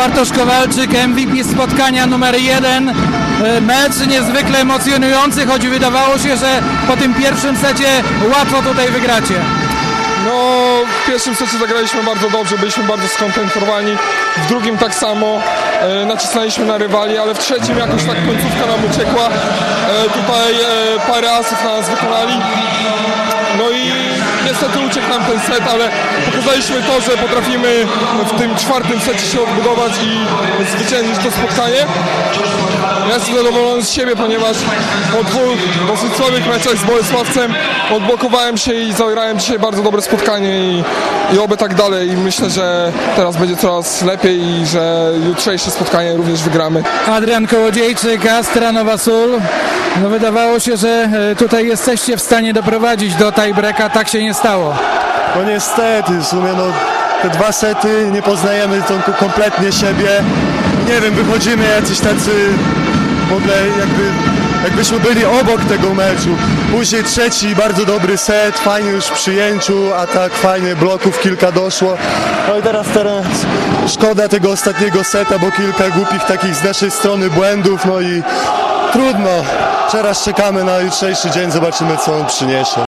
Bartosz Kowalczyk, MVP spotkania numer 1. Mecz niezwykle emocjonujący, choć wydawało się, że po tym pierwszym secie łatwo tutaj wygracie. No, w pierwszym secie zagraliśmy bardzo dobrze, byliśmy bardzo skoncentrowani, w drugim tak samo, nacisnęliśmy na rywali, ale w trzecim jakoś tak końcówka nam uciekła, tutaj parę asów na nas wykonali, no i niestety uciekł nam ten set, ale pokazaliśmy to, że potrafimy w tym czwartym secie się odbudować i zwyciężyć to spotkanie. Ja jestem zadowolony z siebie, ponieważ po dwóch dosyć słabych meczach z Bolesławcem odblokowałem się i zagrałem dzisiaj bardzo dobre spotkanie i oby tak dalej. I myślę, że teraz będzie coraz lepiej i że jutrzejsze spotkanie również wygramy. Adrian Kołodziejczyk, Astra Nowa Sól. No wydawało się, że tutaj jesteście w stanie doprowadzić do tiebreaka, tak się nie stało. No niestety, w sumie no, te dwa sety nie poznajemy kompletnie siebie. Nie wiem, wychodzimy jacyś tacy w ogóle jakbyśmy byli obok tego meczu. Później trzeci, bardzo dobry set, fajnie już w przyjęciu, a tak fajnie, bloków kilka doszło. No i teraz szkoda tego ostatniego seta, bo kilka głupich takich z naszej strony błędów, no i trudno. Teraz czekamy na jutrzejszy dzień, zobaczymy co on przyniesie.